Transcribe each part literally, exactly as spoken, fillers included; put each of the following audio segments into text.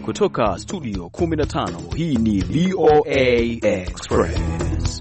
kutoka studio kumi na tano, hii ni V O A Express.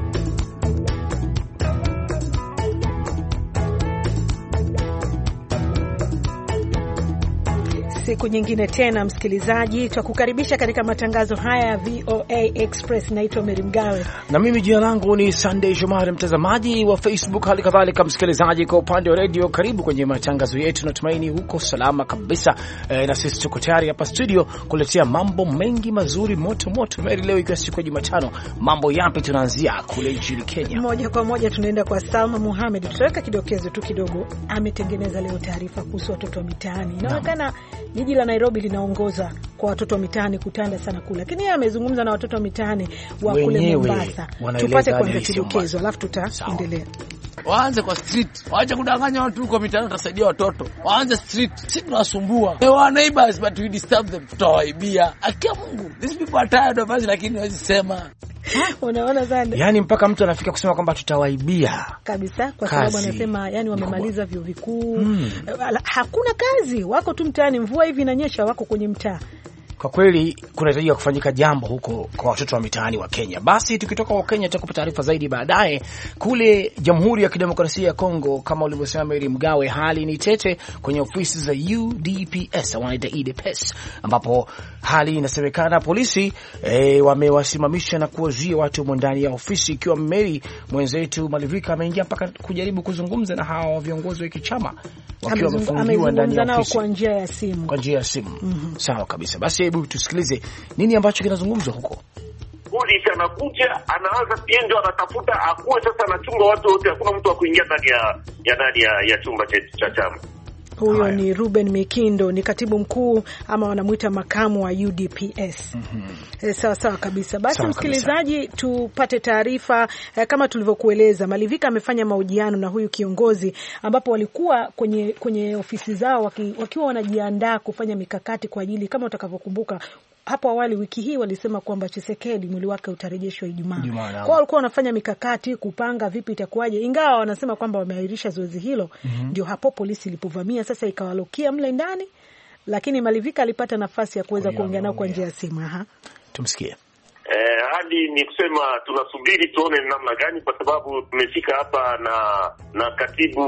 Siku nyingine tena msikilizaji, tutakukaribisha katika matangazo haya ya V O A Express. Naitwa Mary Mgawe na mimi jina langu ni Sunday Shomari. Mtazamaji wa Facebook, hali kadhalika msikilizaji kwa upande wa radio, karibu kwenye matangazo yetu. Natumaini huko salama kabisa, e, na sisi tuko tayari hapa studio kuletea mambo mengi mazuri moto moto. Mary, leo ikiwa siku ya Jumatano, mambo yapi tunaanzia kule nchini Kenya? Moja kwa moja tunaenda kwa Salma Mohamed. Tutaweka kidokezo tu kidogo. Ametengeneza leo taarifa kuhusu watoto wa mitaani. Inaonekana jiji la Nairobi linaongoza kwa watoto wa mitaani kutanda sana kula, lakini yeye amezungumza na watoto wa mitaani wa kule Mombasa. Tupate kwanza kidokezo alafu tutaendelea. Waanze kwa street, waache kudanganya watu kwa mitaani, tutasaidia watoto. Waanze street, sisi tunasumbua. They are neighbors but we disturb them, tutawaibia. Akia Mungu, these people are tired of us, lakini hawezi sema. Unaona zanda? Yaani mpaka mtu anafika kusema kwamba tutawaibia kabisa, kwa sababu anasema yani wamemaliza vyuo vikuu, hmm. hakuna kazi, wako tu mtaani, mvua hivi inanyesha wako kwenye mtaa. Kwa kweli kunahitajika kufanyika jambo huko kwa watoto wa mitaani wa Kenya. Basi tukitoka kwa Kenya tutakupa taarifa zaidi baadaye. Kule Jamhuri ya Kidemokrasia ya Kongo, kama ulivyosema Mary Mgawe, hali ni tete kwenye ofisi za U D P S, wanaita U D P S, ambapo hali inasemekana polisi e, wamewasimamisha na kuwazuia watu ndani ya ofisi, ikiwa Mary mwenzetu Malivika ameingia mpaka kujaribu kuzungumza na hawa viongozi wa kichama wakiwa wamefungiwa ndani ya ofisi kwa njia ya simu. Kwa njia ya simu. Mm-hmm. Sawa kabisa. Basi hebu tusikilize nini ambacho kinazungumzwa huko. Polisi anakuja, anaanza piendo, anatafuta akuwe sasa anachunga watu wote, hakuna mtu wa kuingia ndani ya ya ndani ya, ya chumba cha chama. Huyo ni Ruben Mikindo, ni katibu mkuu ama wanamuita makamu wa U D P S. Mm-hmm. E, sawa sawa kabisa. Basi sawa msikilizaji kabisa. Tupate taarifa e, kama tulivyokueleza. Malivika amefanya mahojiano na huyu kiongozi ambapo walikuwa kwenye kwenye ofisi zao waki, wakiwa wanajiandaa kufanya mikakati kwa ajili, kama utakavyokumbuka hapo awali wiki hii walisema kwamba Tshisekedi mwili wake utarejeshwa Ijumaa. Kwa walikuwa wanafanya mikakati kupanga vipi itakuwaje, ingawa wanasema kwamba wameahirisha zoezi hilo. Mm-hmm. Ndio hapo polisi ilipovamia sasa ikawalokia mle ndani, lakini Malivika alipata nafasi ya kuweza kuongea nao kwa njia ya simu. Aha. Tumsikie. Eh, hadi ni kusema tunasubiri tuone namna gani, kwa sababu tumefika hapa na na katibu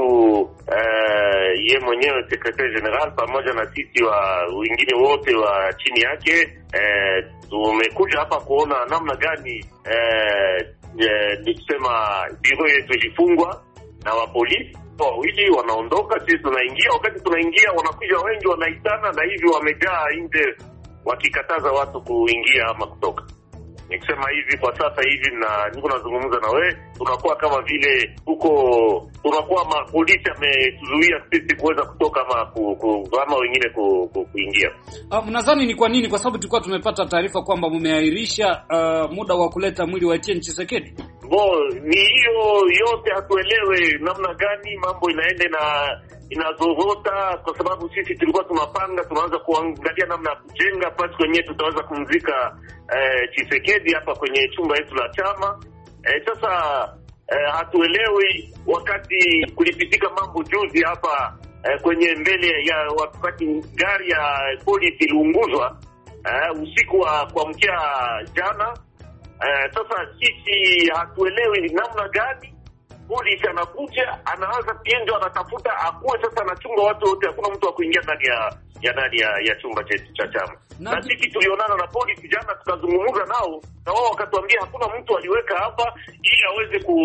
eh, ye mwenyewe secretary general pamoja na sisi wa wengine wote wa chini yake. Eh, tumekuja hapa kuona namna gani eh, eh, ni kusema biro yetu ilifungwa na wa polisi wawili wanaondoka, sisi tunaingia. Wakati tunaingia wanakuja wengi, wanaitana na hivi wamejaa nje wakikataza watu kuingia ama kutoka. Nikisema hivi kwa sasa hivi na niko nazungumza na wewe, tunakuwa kama vile huko tunakuwa ma polisi ametuzuia sisi kuweza kutoka ama ku, ku, ama wengine ku, ku, kuingia. Ah, mnadhani ni kwa nini? Kwa sababu tulikuwa tumepata taarifa kwamba mmeahirisha uh, muda wa kuleta mwili wa Etienne Tshisekedi. Bo, ni hiyo yote hatuelewe namna gani mambo inaenda na inazorota, kwa sababu sisi tulikuwa tunapanga tunaanza kuangalia namna ya kujenga pasi kwenye tutaweza kumzika eh, Tshisekedi hapa kwenye chumba yetu la chama. Eh, sasa eh, hatuelewi wakati kulipitika mambo juzi hapa eh, kwenye mbele ya wakati gari ya polisi iliunguzwa eh, usiku wa kuamkia jana. Eh, sasa sisi hatuelewi namna gani polisi anakuja, anaanza piendo, anatafuta akuwe sasa anachunga watu wote, hakuna mtu wa kuingia ndani ya ya ndani ya, ya chumba chetu cha chama. Na sisi tulionana na polisi jana, tukazungumza nao na wao wakatuambia hakuna mtu aliweka hapa ili aweze ku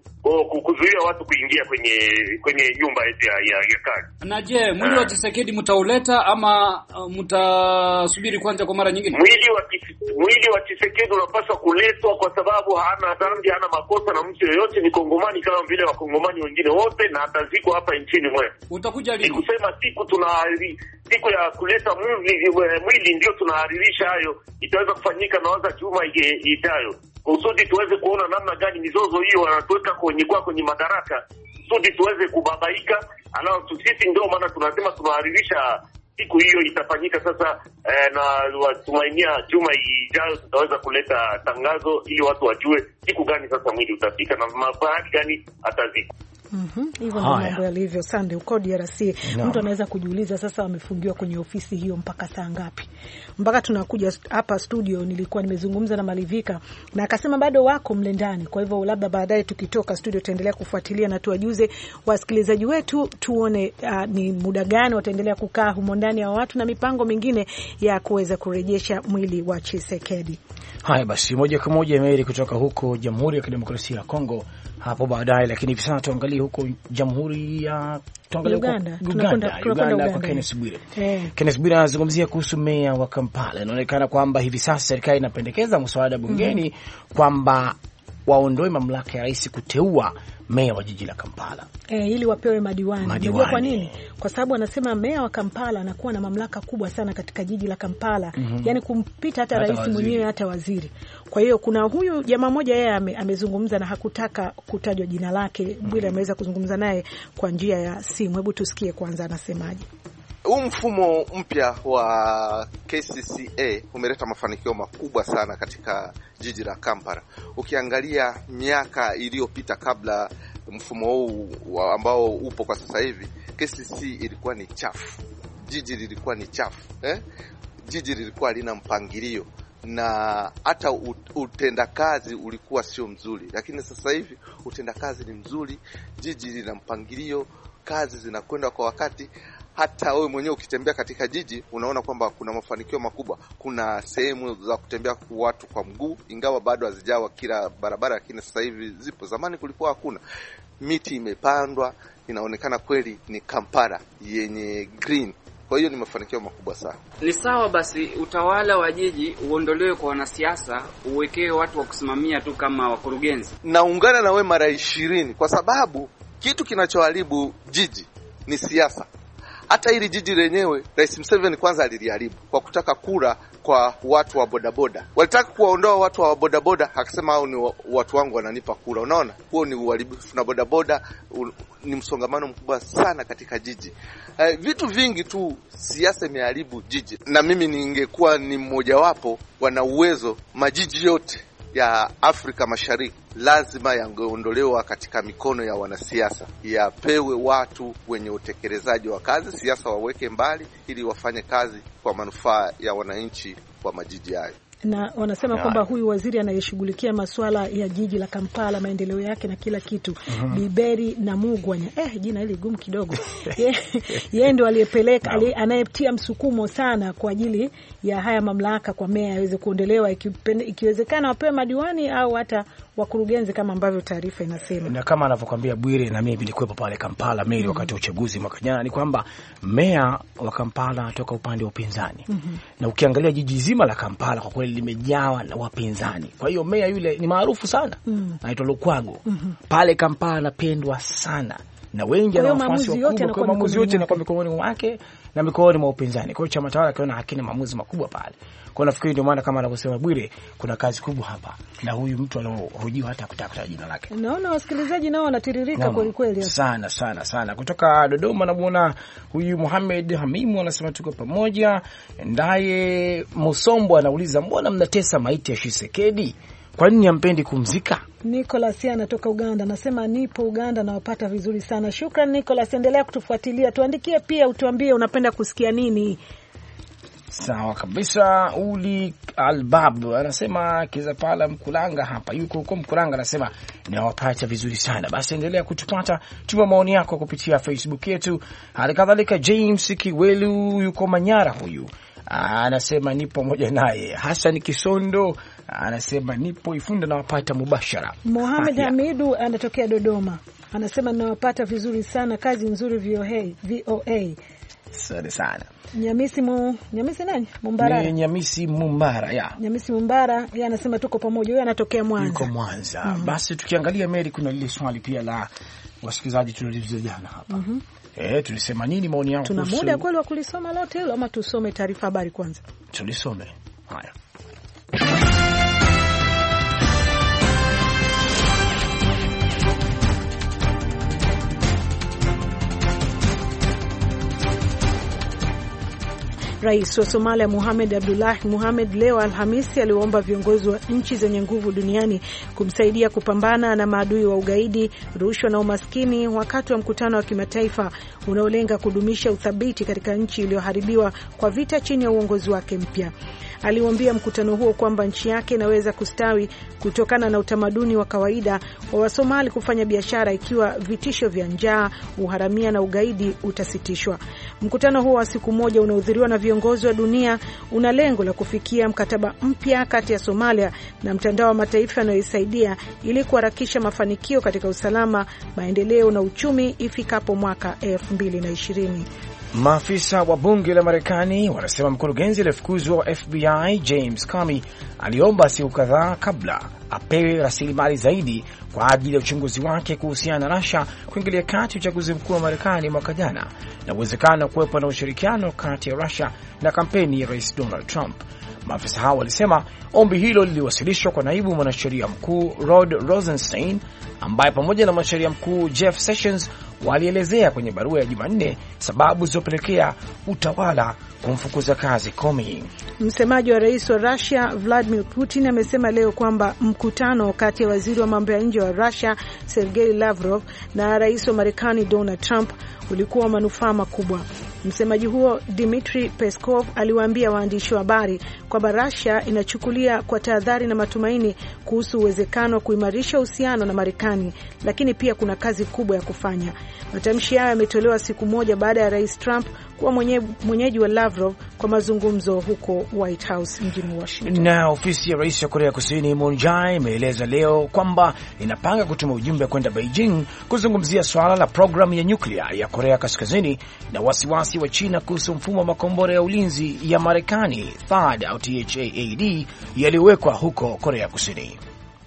kuzuia watu kuingia kwenye kwenye nyumba yetu ya, ya, ya kazi. Na je, mwili wa Tshisekedi mtauleta ama uh, mtasubiri kwanza kwa mara nyingine? Mwili wa mwili wa Tshisekedi unapaswa kuletwa kwa sababu hana dhambi, hana makosa na mtu yoyote, ni Kongomani kama vile wakongomani wengine wote, na atazikwa hapa nchini mwetu. Utakuja lini? Ni kusema siku tuna siku ya kuleta mwili, mwili ndio tunaharirisha hayo, itaweza kufanyika na waza juma ijayo, kusudi tuweze kuona namna gani mizozo hiyo wanatuweka kwenye kwa kwenye madaraka, kusudi tuweze kubabaika. Alafu sisi ndio maana tunasema tunaharirisha siku hiyo itafanyika sasa eh, na watumainia juma ijayo tutaweza kuleta tangazo ili watu wajue siku gani sasa mwili utafika na mahali gani atazikwa. Mhm. Hivyo ndio mambo yalivyo. Sande, uko D R C. No. Mtu anaweza kujiuliza sasa wamefungiwa kwenye ofisi hiyo mpaka saa ngapi? Mpaka tunakuja hapa studio nilikuwa nimezungumza na Malivika na akasema bado wako mle ndani. Kwa hivyo labda baadaye tukitoka studio tutaendelea kufuatilia na tuwajuze wasikilizaji wetu tuone uh, ni muda gani wataendelea kukaa humo ndani ya watu na mipango mingine ya kuweza kurejesha mwili wa Tshisekedi. Haya basi, moja kwa moja Mary kutoka huko Jamhuri ya Kidemokrasia ya Kongo hapo baadaye, lakini hivi sasa tuangalie huko Jamhuri ya tuangalie Uganda. Uganda, Uganda, Uganda, Uganda kwa Kenneth Bwire. Eh. Kenneth Bwire anazungumzia kuhusu meya wa Kampala. Inaonekana kwamba hivi sasa serikali inapendekeza mswada bungeni mm-hmm. kwamba waondoe mamlaka ya rais kuteua meya wa jiji la Kampala. Eh, ili wapewe madiwani. Unajua kwa nini? Kwa sababu anasema meya wa Kampala anakuwa na mamlaka kubwa sana katika jiji la Kampala. Mm-hmm. Yaani kumpita hata, hata rais mwenyewe hata waziri. Kwa hiyo kuna huyu jamaa mmoja yeye ame, amezungumza na hakutaka kutajwa jina lake. Mm-hmm. Bwire ameweza kuzungumza naye kwa njia ya simu. Hebu tusikie kwanza anasemaje. Huu mfumo mpya wa K C C A umeleta mafanikio makubwa sana katika jiji la Kampala. Ukiangalia miaka iliyopita kabla mfumo huu ambao upo kwa sasa hivi, K C C ilikuwa ni chafu. Jiji lilikuwa ni chafu, eh? Jiji lilikuwa lina mpangilio na hata utendakazi ulikuwa sio mzuri. Lakini sasa hivi utendakazi ni mzuri, jiji lina mpangilio, kazi zinakwenda kwa wakati. Hata wewe mwenyewe ukitembea katika jiji unaona kwamba kuna mafanikio makubwa. Kuna sehemu za kutembea kwa watu kwa mguu, ingawa bado hazijawa kila barabara, lakini sasa hivi zipo. Zamani kulikuwa hakuna. Miti imepandwa, inaonekana kweli ni Kampala yenye green. Kwa hiyo ni mafanikio makubwa sana. Ni sawa basi utawala wa jiji uondolewe kwa wanasiasa, uwekewe watu wa kusimamia tu kama wakurugenzi. Naungana na wewe mara ishirini kwa sababu kitu kinachoharibu jiji ni siasa. Hata hili jiji lenyewe Rais Museveni kwanza aliliharibu kwa kutaka kura kwa watu wa bodaboda. Walitaka kuwaondoa watu wa bodaboda, akasema hao ni watu wangu wananipa kura. Unaona? Huo ni uharibifu, na bodaboda ni msongamano mkubwa sana katika jiji. Uh, vitu vingi tu siasa imeharibu jiji. Na mimi ningekuwa ni mmoja wapo wana uwezo, majiji yote ya Afrika Mashariki lazima yangeondolewa katika mikono ya wanasiasa, yapewe watu wenye utekelezaji wa kazi. Siasa waweke mbali ili wafanye kazi kwa manufaa ya wananchi wa majiji hayo. Na wanasema kwamba huyu waziri anayeshughulikia masuala ya jiji la Kampala, maendeleo yake na kila kitu, mm-hmm. Biberi na Mugwanya. Eh, jina hili gumu kidogo. Yeye ndio aliyepeleka, anayetia msukumo sana kwa ajili ya haya mamlaka kwa meya yaweze kuondolewa, ikiwezekana wapewe madiwani au hata wakurugenzi kama ambavyo taarifa inasema. Na kama anavyokuambia Bwire, na mimi nilikuwepo pale Kampala Mary mm-hmm. wakati wa uchaguzi mwaka jana, ni kwamba meya wa Kampala toka upande wa upinzani. Mm-hmm. Na ukiangalia jiji zima la Kampala kwa kweli limejawa na wapinzani. Kwa hiyo meya yule ni maarufu sana. Mm-hmm. Anaitwa Lukwago. Mm-hmm. Pale Kampala anapendwa sana na wengi, na wafuasi wakubwa. Kwa maamuzi yote yanakuwa mikononi mwake na mikononi mwa upinzani. Kwa hiyo chama tawala kiona hakina maamuzi makubwa pale. Kwa nafikiri ndio maana kama anavyosema Bwire, kuna kazi kubwa hapa. Na huyu mtu alohojiwa hata kutaka jina lake. Naona wasikilizaji nao wanatiririka kweli kweli sana sana sana. Kutoka Dodoma namuona huyu Mohamed Hamimu anasema tuko pamoja. Ndaye Musombo anauliza mbona mnatesa maiti ya Tshisekedi? Kwa nini hampendi kumzika? Nicholas anatoka Uganda anasema nipo Uganda na wapata vizuri sana. Shukrani Nicholas, endelea kutufuatilia. Tuandikie pia utuambie unapenda kusikia nini. Sawa kabisa. Uli Albab anasema Kizapala Mkulanga hapa. Yuko huko Mkulanga anasema nawapata vizuri sana. Basi endelea kutupata. Tuma maoni yako kupitia Facebook yetu. Halikadhalika James Kiwelu yuko Manyara huyu. Anasema nipo moja naye. Hassan Kisondo anasema nipo Ifunda na wapata mubashara. Mohamed Hamidu anatokea Dodoma. Anasema nawapata vizuri sana, kazi nzuri V O A. Asante sana. Nyamisi mu, Nyamisi nani? Mumbara. Ni Nyamisi Mumbara, ya. Nyamisi Mumbara, yeye anasema tuko pamoja. Yeye anatokea Mwanza. Yuko Mwanza. Mm-hmm. Basi tukiangalia Mary, kuna lile swali pia la wasikilizaji tulilizia jana hapa. Mhm. Eh, tulisema nini maoni yao? Tuna muda kweli wa kulisoma lote hilo ama tusome taarifa habari kwanza? Tulisome. Haya. Rais wa Somalia Mohamed Abdullahi Mohamed leo Alhamisi aliomba viongozi wa nchi zenye nguvu duniani kumsaidia kupambana na maadui wa ugaidi, rushwa na umaskini wakati wa mkutano wa kimataifa unaolenga kudumisha uthabiti katika nchi iliyoharibiwa kwa vita chini ya uongozi wake mpya. Aliwaambia mkutano huo kwamba nchi yake inaweza kustawi kutokana na utamaduni wa kawaida wa Wasomali kufanya biashara ikiwa vitisho vya njaa, uharamia na ugaidi utasitishwa. Mkutano huo wa siku moja unaohudhuriwa na viongozi wa dunia una lengo la kufikia mkataba mpya kati ya Somalia na mtandao wa mataifa yanayosaidia ili kuharakisha mafanikio katika usalama, maendeleo na uchumi ifikapo mwaka elfu mbili na ishirini. Maafisa wa bunge la Marekani wanasema mkurugenzi aliyefukuzwa wa F B I James Comey aliomba siku kadhaa kabla apewe rasilimali zaidi kwa ajili ya uchunguzi wake kuhusiana na Russia kuingilia kati uchaguzi mkuu wa Marekani mwaka jana na uwezekano kuwepo na ushirikiano kati ya Russia na kampeni ya Rais Donald Trump. Maafisa hao walisema ombi hilo liliwasilishwa kwa naibu mwanasheria mkuu Rod Rosenstein, ambaye pamoja na mwanasheria mkuu Jeff Sessions walielezea kwenye barua ya Jumanne sababu zilizopelekea utawala kumfukuza kazi Comey. Msemaji wa rais wa Russia Vladimir Putin amesema leo kwamba mkutano kati ya waziri wa mambo ya nje wa Russia Sergei Lavrov na rais wa Marekani Donald Trump ulikuwa manufaa makubwa. Msemaji huo Dmitry Peskov aliwaambia waandishi wa habari kwamba Russia inachukulia kwa tahadhari na matumaini kuhusu uwezekano wa kuimarisha uhusiano na Marekani, lakini pia kuna kazi kubwa ya kufanya. Matamshi hayo yametolewa siku moja baada ya Rais Trump kuwa mwenye, mwenyeji wa Lavrov kwa mazungumzo huko White House mjini Washington. Na ofisi ya Rais wa Korea Kusini Moon Jae imeeleza leo kwamba inapanga kutuma ujumbe kwenda Beijing kuzungumzia swala la programu ya nyuklia ya Korea Kaskazini na wasiwasi wa China kuhusu mfumo wa makombora ya ulinzi ya Marekani THAAD au T H A A D yaliyowekwa huko Korea Kusini.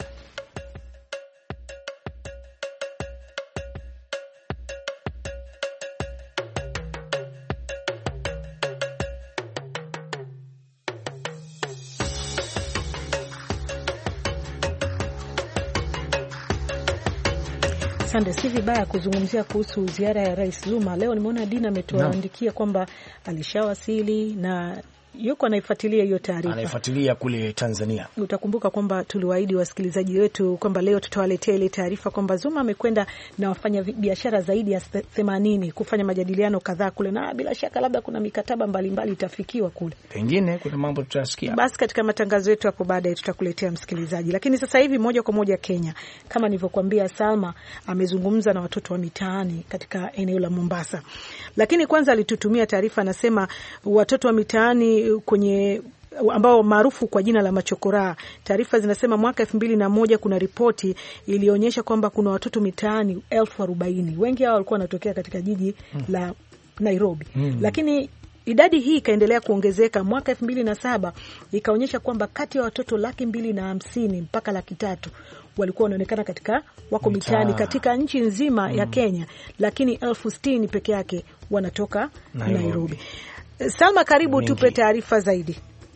Sande, si vibaya kuzungumzia kuhusu ziara ya Rais Zuma. Leo nimeona Dina ametuandikia kwamba alishawasili na yuko anaifuatilia hiyo taarifa. Anaifuatilia kule Tanzania. Utakumbuka kwamba tuliwaahidi wasikilizaji wetu kwamba leo tutawaletea ile taarifa kwamba Zuma amekwenda na wafanya biashara zaidi ya themanini kufanya majadiliano kadhaa kule, na bila shaka labda kuna mikataba mbalimbali itafikiwa kule. Pengine kuna mambo tutasikia. Basi katika matangazo yetu hapo baadaye tutakuletea msikilizaji. Lakini sasa hivi moja kwa moja Kenya. Kama nilivyokuambia, Salma amezungumza na watoto wa mitaani katika eneo la Mombasa. Lakini kwanza alitutumia taarifa, anasema watoto wa mitaani kwenye ambao maarufu kwa jina la machokora. Taarifa zinasema mwaka elfu mbili na moja kuna ripoti ilionyesha kwamba kuna watoto mitaani elfu arobaini. Wengi hao walikuwa wanatokea katika jiji hmm. la Nairobi. Hmm. Lakini idadi hii ikaendelea kuongezeka. Mwaka elfu mbili na saba ikaonyesha kwamba kati ya watoto laki mbili na hamsini mpaka laki tatu walikuwa wanaonekana katika wako mitaani katika nchi nzima hmm. ya Kenya, lakini elfu sitini peke yake wanatoka Nairobi. Nairobi. Salma, karibu Mingi. Tupe taarifa zaidi.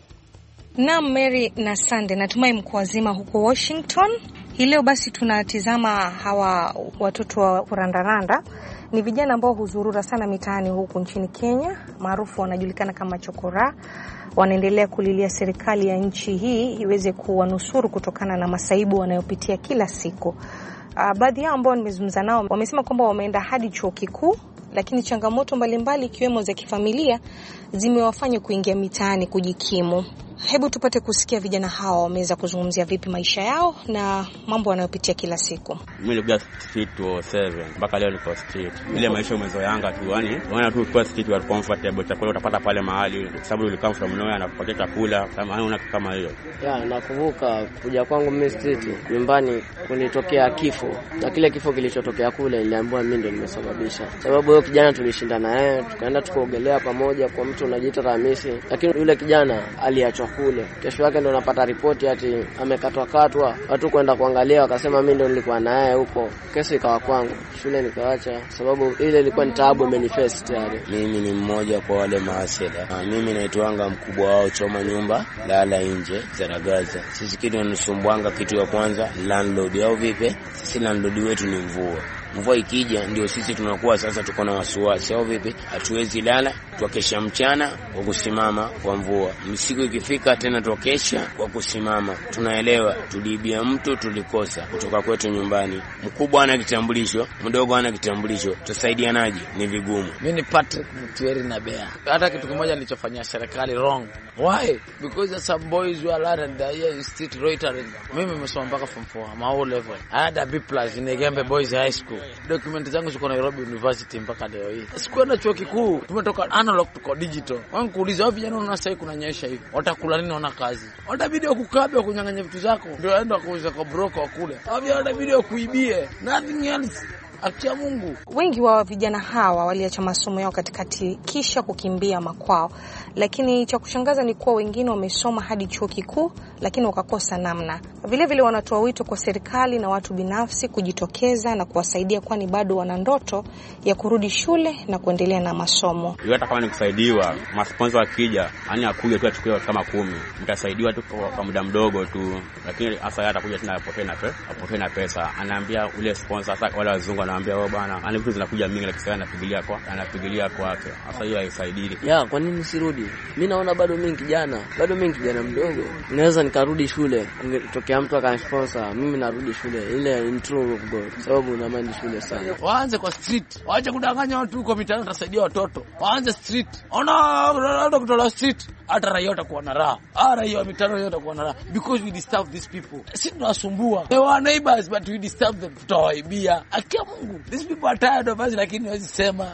Naam, Mary na Sande, natumai mko wazima huko Washington. Hii leo basi tunatizama hawa watoto wa kurandaranda. Ni vijana ambao huzurura sana mitaani huku nchini Kenya, maarufu wanajulikana kama chokora. Wanaendelea kulilia serikali ya nchi hii iweze kuwanusuru kutokana na masaibu wanayopitia kila siku. Uh, baadhi yao ambao nimezungumza nao wamesema kwamba wameenda hadi chuo kikuu, lakini changamoto mbalimbali ikiwemo za kifamilia zimewafanya kuingia mitaani kujikimu. Hebu tupate kusikia vijana hawa wameweza kuzungumzia vipi maisha yao na mambo wanayopitia kila siku. Mimi nilikuwa street to seven mpaka leo niko street. Ile maisha umezoeanga tu, yani unaona tu kwa street you are comfortable, chakula utapata pale mahali sababu you come from nowhere na kupatia chakula kama una kama hiyo. Ya, nakumbuka kuja kwangu mimi street, nyumbani kulitokea kifo. Na kile kifo kilichotokea kule niliambiwa mimi ndio nimesababisha. Sababu huyo kijana tulishinda naye, tukaenda tukaogelea pamoja kwa mtu unajiita Ramisi, lakini yule kijana aliachwa kule. Kesho yake ndo napata ripoti ati amekatwa katwa. Watu kwenda kuangalia wakasema mimi ndo nilikuwa naye huko. Kesi ikawa kwangu. Shule nikaacha sababu ile ilikuwa ni taabu manifest tayari. Mimi ni mmoja kwa wale maasela. Na mimi naitwanga mkubwa wao choma nyumba lala nje Zaragaza. Sisi kitu tunasumbuanga kitu ya kwanza landlord au vipi? Sisi landlord wetu ni mvua. Mvua ikija ndio sisi tunakuwa sasa tuko na wasiwasi au vipi, hatuwezi lala, tukesha mchana kwa kusimama kwa mvua. Msiku ikifika tena tukesha kwa kusimama. Tunaelewa tuliibia mtu, tulikosa kutoka kwetu nyumbani. Mkubwa ana kitambulisho, mdogo ana kitambulisho, tusaidianaje? Ni vigumu. Mimi ni Patrick Mtweri na Bea. Hata kitu kimoja nilichofanyia serikali wrong. Why? Because some boys who are learning the year in street loitering. Mimi nimesoma mpaka form four, my O level. I had a B plus in Igembe Boys High School. Document zangu ziko Nairobi University mpaka leo hii. Sikuenda chuo kikuu, tumetoka analog to digital. Wangu kuuliza wapi jana unaona sasa kuna nyesha hivi. Watakula nini wana kazi? Watabidi kukabe kunyang'anya vitu zako. Ndio aenda kuuza kwa broker wa kule. Hapo watabidi kuibie. Nothing else. Acha Mungu. Wengi wa vijana hawa waliacha masomo yao katikati kisha kukimbia makwao. Lakini cha kushangaza ni kuwa wengine wamesoma hadi chuo kikuu lakini wakakosa namna. Vile vile wanatoa wito kwa serikali na watu binafsi kujitokeza na kuwasaidia, kwani bado wana ndoto ya kurudi shule na kuendelea na masomo. Hata kama ni kusaidiwa, masponsor wakija, yani akuje tu achukue kama kumi. Mtasaidiwa tu kwa muda mdogo tu, lakini hasa atakuja tena apotee na pesa, apotee na pesa. Anaambia ule sponsor hata wale wazungu anaambia wao bwana, ana vitu zinakuja mingi lakini sasa anapigilia kwa anapigilia kwake. Hasa hiyo haisaidii. Ya, kwa nini sirudi? Mimi naona bado mimi kijana, bado mimi kijana mdogo. Naweza nikarudi shule. Ungetokea mtu akansponsor, mimi narudi shule. Ile intro of God. Sababu na mind shule sana. Waanze kwa street. Waache kudanganya watu huko mitaani, tutasaidia watoto. Waanze street. Ona ndio kutola street. Hata raia watakuwa na raha. Ah, raia wa mitaani yote watakuwa na raha because we disturb these people. Sisi tunasumbua. They are neighbors but we disturb them. Tutawaibia. Akia Mungu. These people are tired of us, lakini hawezi sema.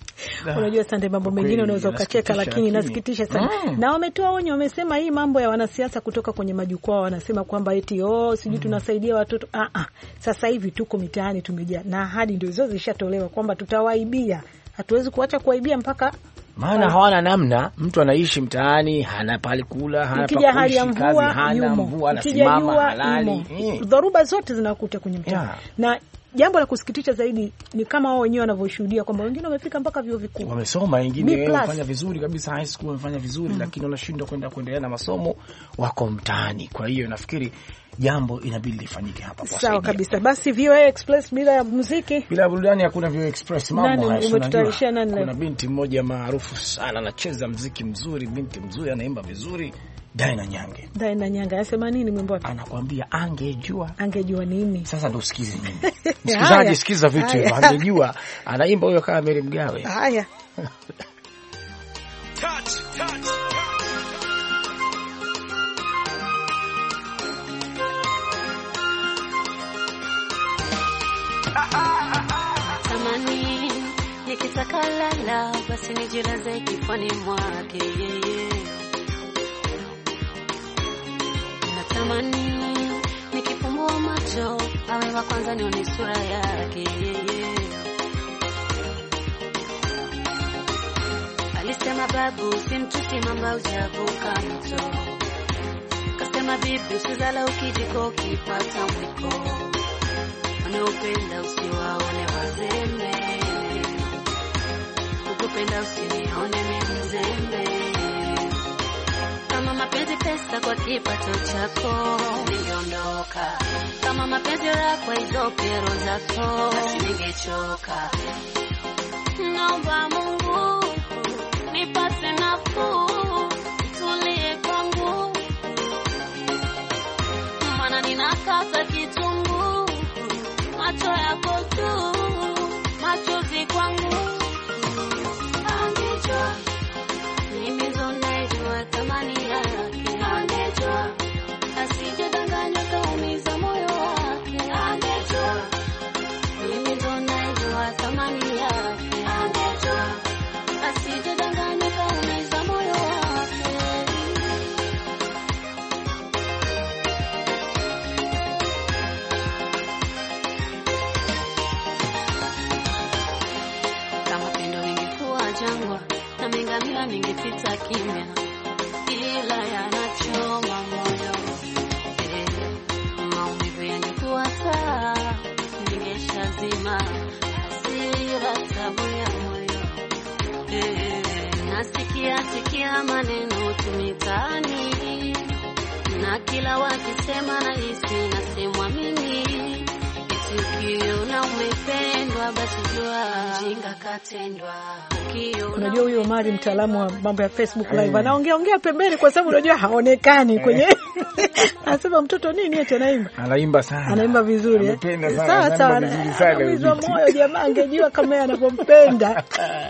Unajua Sande, mambo mengine unaweza ukacheka lakini inasikitisha sana. Mm. Na wametoa onyo, wamesema hii mambo ya wanasiasa kutoka kwenye majukwaa wanasema kwamba eti oh sijui mm. tunasaidia watoto. Ah ah. Sasa hivi tuko mitaani tumejaa na ahadi ndio hizo zishatolewa kwamba tutawaibia. Hatuwezi kuacha kuwaibia mpaka maana hawana namna. Mtu anaishi mtaani, hana pale kula, hana pa kuishi, kazi hana, mvua anasimama halali. Dhoruba zote zinakuta kwenye mtaa. Yeah. Na jambo la kusikitisha zaidi ni kama wao wenyewe wanavyoshuhudia kwamba wengine wamefika mpaka vyuo vikuu. Wamesoma, wengine wamefanya vizuri kabisa high school, wamefanya vizuri mm. lakini wanashindwa kwenda kuendelea na masomo, wako mtaani. Kwa hiyo nafikiri jambo inabidi lifanyike hapa kwa sawa kabisa. Basi V O A Express bila ya muziki, bila burudani hakuna V O A Express. Mambo haya umetutarisha nani leo? Kuna binti mmoja maarufu sana anacheza muziki mzuri, binti mzuri anaimba vizuri, Daina Nyange. Daina Nyange anasema nini mwimbo wake? Anakuambia angejua. Angejua nini? Sasa ndo usikize nini. Msikizaji sikiza vitu hivyo, angejua. Anaimba huyo kama Mary Mgawe. Haya. Touch, touch. Tamani nikitaka lala basi nijilaze kifani mwake yeye. Natamani nikifumbua macho awe wa kwanza nione sura yake yeye. Alisema babu simtusi mamba ujavuka mto. Kasema bibi usizala ukijiko kipata mwiko. Wanaopenda usiwaone wazembe, ukupenda usinione mimi mzembe. Kama mapenzi pesa kwa kipato chako ningeondoka, kama mapenzi yako hizo kero zako ningechoka. Naomba Mungu nipate nafuu, tulie kwangu, maana ninakata kitungu. Macho yako tu, machozi kwangu. Angejua, mimi zonejua thamani yake. Angejua, asijadanganya kaumiza moyo wake. Angejua, mimi zonejua thamani yake. Angejua, asijadanganya kaumiza moyo wake. Na mengamia ningepita kimya, ila yanachoma moyo. Eh, maumivu yangekuwa taa, ningeshazima hasira tabu ya moyo. Eh, nasikia sikia maneno tumitaani, na kila wakisema na hisi nasemwa mimi. Eti ukiona umependwa ukiwa basi jua mjinga katendwa. Unajua huyo Omari mtaalamu wa mambo ya Facebook live anaongea ongea pembeni kwa sababu unajua haonekani kwenye anasema mtoto nini eti anaimba. Anaimba sana. Anaimba vizuri eh. Sawa sawa. Anaimba moyo jamaa angejua kama yeye anapompenda.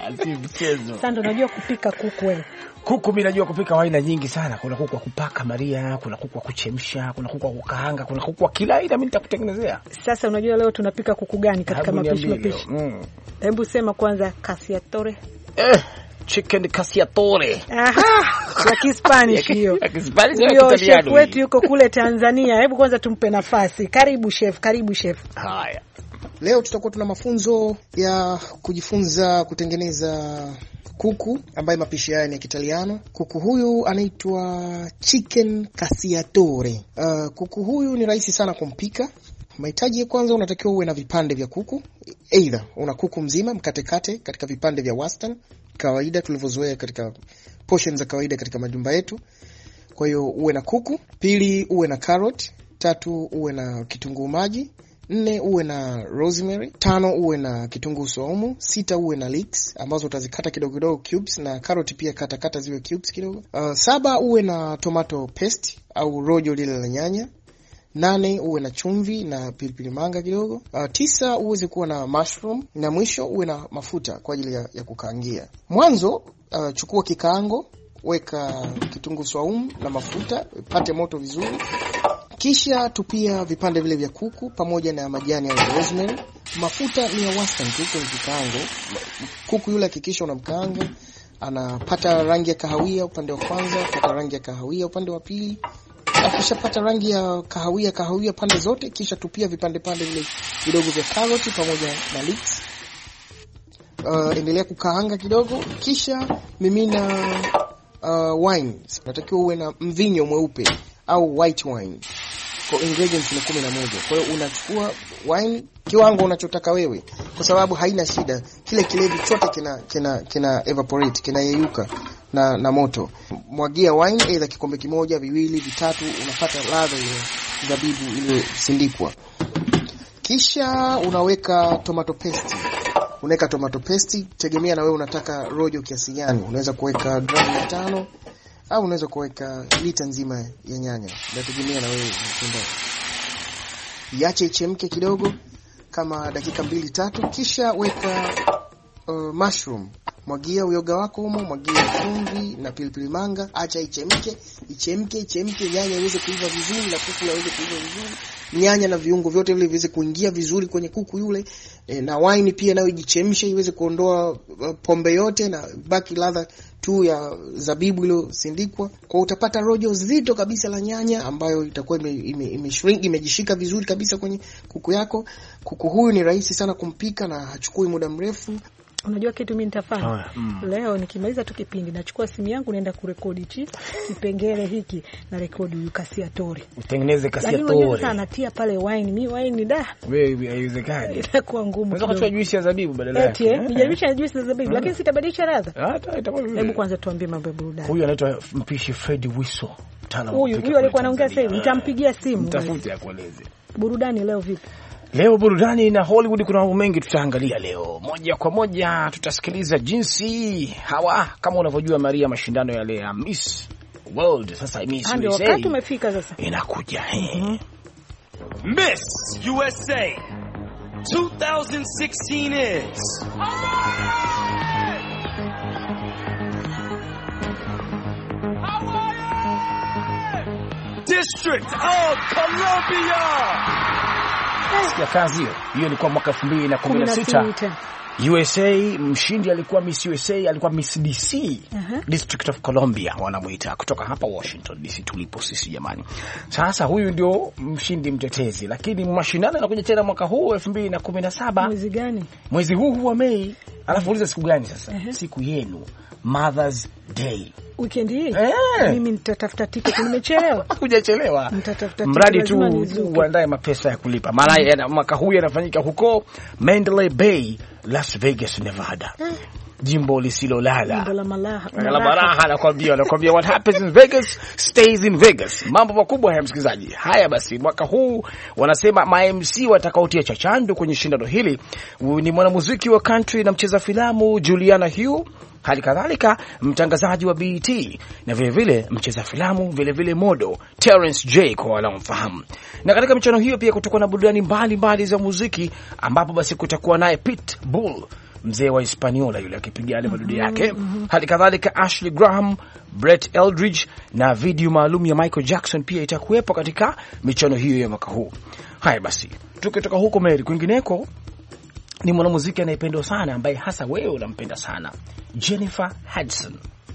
Sasa unajua kupika kuku wewe. Kuku mimi najua kupika aina nyingi sana. Kuna kuku wa kupaka Maria, kuna kuku wa kuchemsha, kuna kuku wa kukaanga, kuna kuku wa kila aina mimi nitakutengenezea. Sasa unajua leo tunapika kuku gani katika mapishi mapishi? Mm. Hebu sema kwanza cacciatore. Eh, chicken cacciatore. Aha, ya Kispanish hiyo. Ya Kispanish au Kitaliano. Chef wetu yuko kule Tanzania. Hebu kwanza tumpe nafasi. Karibu chef, karibu chef. Haya. Leo tutakuwa tuna mafunzo ya kujifunza kutengeneza kuku ambaye mapishi haya ni ya Kitaliano. Kuku huyu anaitwa chicken cacciatore. Uh, kuku huyu ni rahisi sana kumpika. Mahitaji ya kwanza, unatakiwa uwe na vipande vya kuku. Either una kuku mzima mkatekate katika vipande vya wastani kawaida tulivyozoea katika portions za kawaida katika majumba yetu. Kwa hiyo uwe na kuku. Pili, uwe na carrot. Tatu, uwe na kitunguu maji. Nne, uwe na rosemary. Tano, uwe na kitunguu saumu. Sita, uwe na leeks ambazo utazikata kidogo kidogo cubes, na carrot pia kata kata ziwe cubes kidogo. Uh, saba, uwe na tomato paste au rojo lile la nyanya. Nane, uwe na chumvi na pilipili manga kidogo. Uh, tisa, uweze kuwa na mushroom, na mwisho uwe na mafuta kwa ajili ya, ya kukaangia. Mwanzo, uh, chukua kikaango, weka kitunguu saumu na mafuta, pate moto vizuri. Kisha tupia vipande vile vya kuku pamoja na majani ya rosemary. Mafuta ni ya wastani tu kwenye kikaango. Kuku yule hakikisha unamkaanga anapata rangi ya kahawia upande wa kwanza, pata rangi ya kahawia upande wa pili. Akishapata rangi ya kahawia kahawia pande zote, kisha tupia vipande pande vile vidogo vya carrot pamoja na leeks. Uh, endelea kukaanga kidogo, kisha mimina uh, wine. Unatakiwa uwe na mvinyo mweupe au white wine. Kwa ingredients ni kumi na moja. Kwa hiyo unachukua wine kiwango unachotaka wewe, kwa sababu haina shida. Kile kilevi chote kina kina kina evaporate, kinayeyuka na na moto. Mwagia wine either kikombe kimoja, viwili, vitatu, unapata ladha ile zabibu ile sindikwa. Kisha unaweka tomato paste. Unaweka tomato paste, tegemea na wewe unataka rojo kiasi gani. Unaweza kuweka gramu tano au unaweza kuweka lita nzima ya nyanya. Inategemea na wewe unapenda. Iache ichemke kidogo kama dakika mbili tatu, kisha weka uh, mushroom. Mwagia uyoga wako humo, mwagia chumvi na pilipili manga, acha ichemke, ichemke, ichemke, nyanya iweze kuiva vizuri na kuku iweze kuiva vizuri. Nyanya na viungo vyote vile viweze kuingia vizuri kwenye kuku yule. E, na wine pia nayo ijichemshe iweze kuondoa uh, pombe yote na baki ladha tu ya zabibu ile sindikwa. Kwa utapata rojo zito kabisa la nyanya ambayo itakuwa ime, ime, ime shrink, imejishika vizuri kabisa kwenye kuku yako. Kuku huyu ni rahisi sana kumpika na hachukui muda mrefu. Unajua kitu mimi nitafanya mm. Leo nikimaliza tu kipindi nachukua simu yangu naenda kurekodi hichi kipengele hiki na rekodi cacciatore. Utengeneze cacciatore. Yaani sana tia pale wine, mimi wine da. Wewe haiwezekani. Itakuwa ngumu. Unaweza kuchukua juisi ya zabibu badala yake. Eti, nijaribisha juisi ya zabibu lakini sitabadilisha ladha. Hata itakuwa vizuri. Hebu kwanza tuambie mambo ya burudani. Huyu anaitwa mpishi Fred Wiso. Huyu huyu alikuwa anaongea sasa hivi. Nitampigia simu. Mtafute akueleze. Burudani leo vipi? Leo burudani na Hollywood kuna mambo mengi tutaangalia leo. Moja kwa moja tutasikiliza jinsi hawa kama unavyojua Maria mashindano yale ya Miss World sasa Miss U S A. Ndio wakati umefika sasa. Inakuja eh. Miss U S A twenty sixteen is District of Columbia. Ya kazi hiyo. Hiyo ilikuwa mwaka elfu mbili na kumi na sita. U S A mshindi alikuwa Miss U S A, alikuwa Miss D C, uh-huh. District of Columbia wanamuita, kutoka hapa Washington D C tulipo sisi jamani. Sasa huyu ndio mshindi mtetezi, lakini mashindano yanakuja tena mwaka huu elfu mbili na kumi na saba. Mwezi gani? Mwezi huu huu wa Mei. Alafu uliza siku gani sasa? Uh-huh. Siku yenu Mother's Day. Weekend hii? Eh. Mimi nitatafuta tiketi, nimechelewa. Hujachelewa. Nitatafuta mradi tu uandae mapesa ya kulipa. Maana mwaka huu yanafanyika huko Mandalay Bay, Las Vegas, Nevada. Eh. jimbo lisilolala. Jimbo la Malaha. La Malaha nakwambia, nakwambia what happens in Vegas stays in Vegas. Mambo makubwa haya msikilizaji. Haya basi, mwaka huu wanasema ma M C watakaotia chachando kwenye shindano hili ni mwanamuziki wa country na mcheza filamu Juliana Hugh, hali kadhalika mtangazaji wa B E T na vile vile mcheza filamu vile vile modo Terence J kwa wanaomfahamu. Na katika michuano hiyo pia kutakuwa na burudani mbalimbali za muziki, ambapo basi kutakuwa naye Pitbull, mzee wa Hispaniola yule akipiga yale madudu yake. Mm-hmm. Hali kadhalika Ashley Graham, Brett Eldridge na video maalum ya Michael Jackson pia itakuwepo katika michuano hiyo ya mwaka huu. Haya basi, tukitoka huko Mary, kwingineko ni mwanamuziki anayependwa sana ambaye hasa wewe unampenda sana, Jennifer Hudson.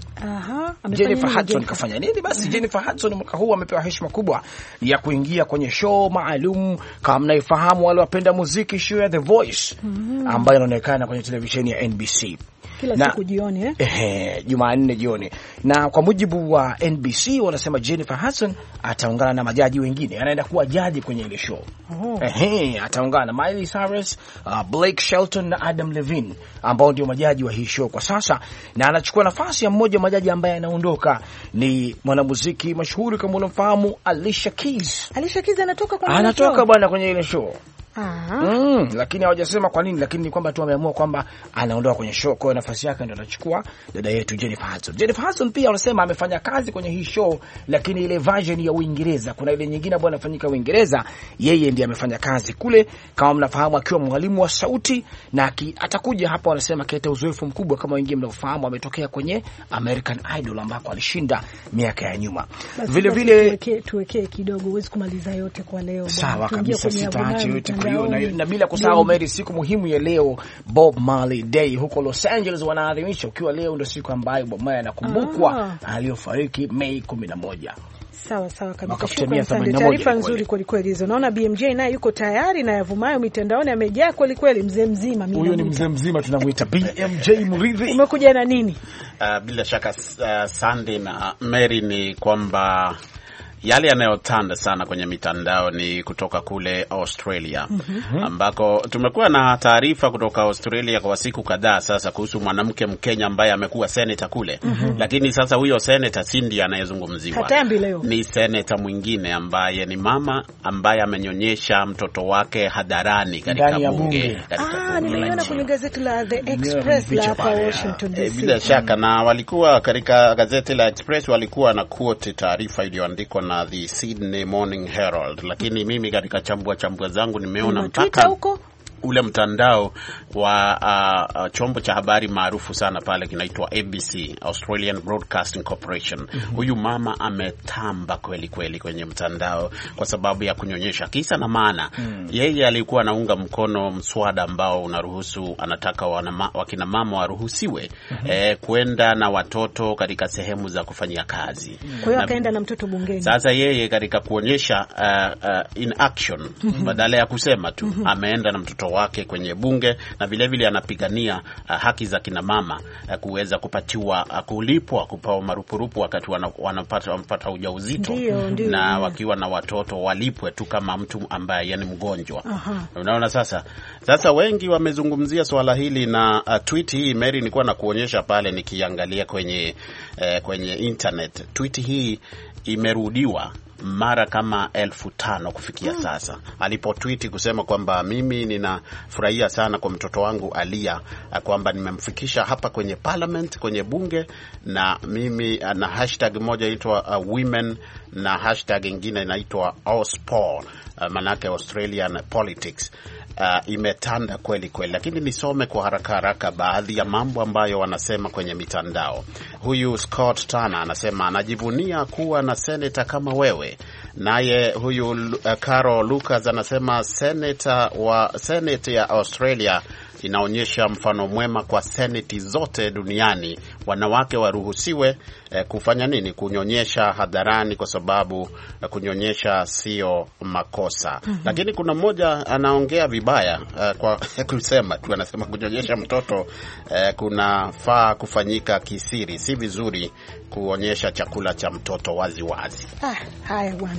Aha, Jennifer Hudson kafanya nini? Basi mm-hmm. Jennifer Hudson mwaka huu amepewa heshima kubwa ya kuingia kwenye show maalum, kama mnaifahamu wale wapenda muziki, show ya The Voice mm-hmm. ambayo inaonekana kwenye televisheni ya N B C kila na, siku jioni eh eh Jumanne jioni. Na kwa mujibu wa N B C wanasema Jennifer Hudson ataungana na majaji wengine, anaenda kuwa jaji kwenye ile show. Oh. Eh, ataungana na Miley Cyrus, uh, Blake Shelton na Adam Levine ambao ndio majaji wa hii show kwa sasa, na anachukua nafasi ya mmoja wa majaji ambaye anaondoka, ni mwanamuziki mashuhuri kama unamfahamu Alicia Keys. Alicia Keys anatoka kwa anatoka bwana kwenye ile show. Ah. Mm, lakini hawajasema kwa nini, lakini ni kwamba tu ameamua kwamba anaondoka kwenye show, kwa nafasi yake ndio anachukua dada yetu Jennifer Hudson. Jennifer Hudson pia wanasema amefanya kazi kwenye hii show, lakini ile version ya Uingereza, kuna ile nyingine ambayo inafanyika Uingereza, yeye ndiye amefanya kazi kule, kama mnafahamu akiwa mwalimu wa sauti, na ki, atakuja hapa wanasema kaita uzoefu mkubwa kama wengine mnaofahamu, ametokea kwenye American Idol ambako alishinda miaka ya nyuma. Basi vile vile tuwekee tuweke kidogo, huwezi kumaliza yote kwa leo bwana. Sawa kabisa, sitaacha yote kwa hiyo, na, na bila kusahau Mary, siku muhimu ya leo Bob Marley Day huko Los Angeles wanaadhimisha, ukiwa leo ndio siku ambayo Bob Marley anakumbukwa aliyofariki Mei kumi na moja. Sawa sawa kabisa. Shukrani sana. Taarifa nzuri kweli kweli hizo. Naona B M J naye yuko tayari na yavumayo mitandaoni amejaa kweli kweli, mzee mzima mimi. Huyo ni mzee mzima tunamuita B M J Muridhi. Umekuja na nini? Uh, bila shaka uh, Sunday na Mary, ni kwamba yale yanayotanda sana kwenye mitandao ni kutoka kule Australia, mm-hmm. ambako tumekuwa na taarifa kutoka Australia kwa siku kadhaa sasa kuhusu mwanamke Mkenya ambaye amekuwa senator kule, mm-hmm. lakini sasa huyo senator si ndiye anayezungumziwa, ni senator mwingine ambaye ni mama ambaye amenyonyesha mtoto wake hadharani katika bunge. Ah, nimeona kwenye gazeti la The Express la hapa Washington D C. Bila shaka, na walikuwa katika gazeti la Express walikuwa na quote taarifa iliyoandikwa na the Sydney Morning Herald, lakini mimi katika chambua chambua zangu nimeona mpaka huko ule mtandao wa uh, uh, chombo cha habari maarufu sana pale kinaitwa A B C, Australian Broadcasting Corporation. Mm-hmm. Huyu mama ametamba kweli kweli kwenye mtandao kwa sababu ya kunyonyesha. Kisa na maana, mm. yeye alikuwa anaunga mkono mswada ambao unaruhusu, anataka wanama, wakina mama waruhusiwe mm-hmm. eh, kwenda na watoto katika sehemu za kufanyia kazi. Kwa hiyo akaenda na mtoto bungeni. Sasa yeye katika kuonyesha uh, uh, in action mm-hmm. badala ya kusema tu, mm-hmm. ameenda na mtoto wake kwenye bunge, na vile vile anapigania uh, haki za kina mama uh, kuweza kupatiwa uh, kulipwa kupao marupurupu wakati wanapata wanapata ujauzito, ndiyo, ndiyo, na ndiyo. wakiwa na watoto walipwe tu kama mtu ambaye yani mgonjwa. Aha. Unaona sasa sasa wengi wamezungumzia swala hili, na uh, tweet hii Mary nilikuwa na kuonyesha pale nikiangalia kwenye uh, kwenye internet. Tweet hii imerudiwa mara kama elfu tano kufikia hmm. sasa. Alipotweet kusema kwamba mimi ninafurahia sana kwa mtoto wangu Alia, kwamba nimemfikisha hapa kwenye parliament, kwenye bunge, na mimi na hashtag moja inaitwa uh, women na hashtag nyingine inaitwa Auspol, uh, manake Australian politics. Uh, imetanda kweli kweli, lakini nisome kwa haraka haraka baadhi ya mambo ambayo wanasema kwenye mitandao. Huyu Scott Turner anasema anajivunia kuwa na senator kama wewe. Naye huyu uh, Carol Lucas anasema senator wa Senate ya Australia inaonyesha mfano mwema kwa seneti zote duniani. Wanawake waruhusiwe eh, kufanya nini? Kunyonyesha hadharani, kwa sababu eh, kunyonyesha sio makosa. Mm-hmm. Lakini kuna mmoja anaongea vibaya eh, kwa kusema tu, anasema kunyonyesha mtoto eh, kunafaa kufanyika kisiri, si vizuri kuonyesha chakula cha mtoto wazi wazi. Ah, haya bwana.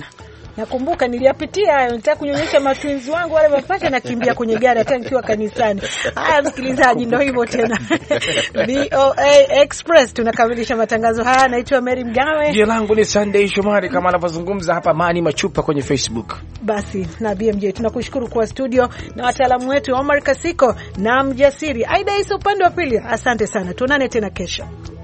Nakumbuka niliyapitia hayo, nitaka kunyonyesha matwins wangu wale mapacha na kimbia kwenye gari hata nikiwa kanisani. Haya msikilizaji, ndio hivyo tena. V O A Express tunakamilisha matangazo haya. Naitwa Mary Mgawe. Jina langu ni Sunday Shomari kama anavyozungumza hapa Mani Machupa kwenye Facebook. Basi na B M J tunakushukuru kwa studio na wataalamu wetu Omar Kasiko na Mjasiri. Aida Isa upande wa pili. Asante sana. Tuonane tena kesho.